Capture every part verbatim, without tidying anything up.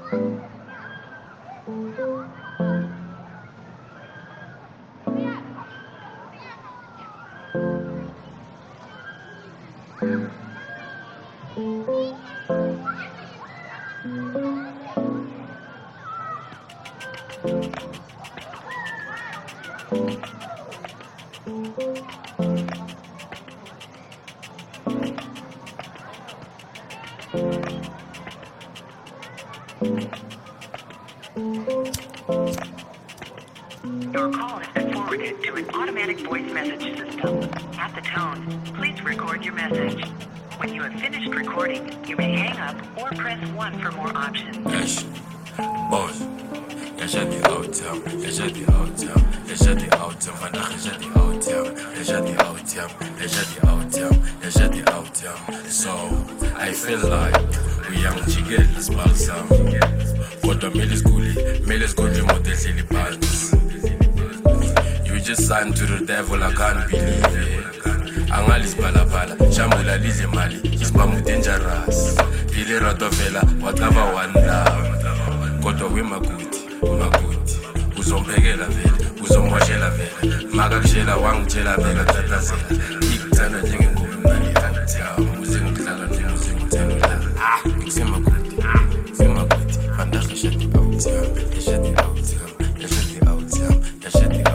Your call has been forwarded to an automatic voice message system. At the tone, please record your message. When you have finished recording, you may hang up or press one for more options. Yes, boss. Yes, at the hotel. Yes, at the hotel. Yes, at the hotel. Vandaag is at the hotel. Yes, at the hotel. Yes, at the hotel. Yes, at the hotel. So I feel like we young chicken is balsam. But the middle school, middle school, model silly pants. You just signed to the devil, I can't believe it. Angalis balabala, Shambula Lizzie Mali, is Bamu dangerous. Ili Rotovela, whatever one love. Koto Wimakuti, Wimakuti, Uzompegela Vela, Uzomwashela Vela, Magakshela Wangchela Vela Tatazela, Iktana Jingum Nani Antia, Musing Tala, Musing Tela. Ah, Ximakuti, Ximakuti, Vandaag is at the hotel, is at the hotel, is at the hotel, is at the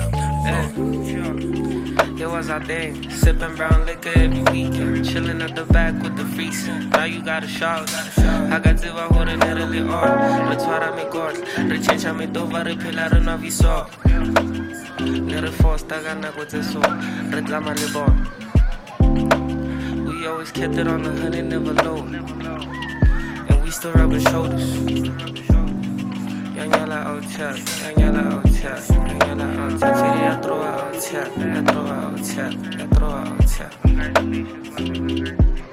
hotel. It was our day, sipping brown liquor every weekend, chilling at the back with the freezer. Now you got a shout. I got to hold it nearly on. Retwara me god, rechencha me dova, repelare na viso. Nere fosta gana with the soul, reclama le bon. We always kept it on the hood and never low. And we still rubbing shoulders. Yanyala out chat, Yanyala out chat, Yanyala out chat, I throw out chat, I throw out chat, I throw out chat.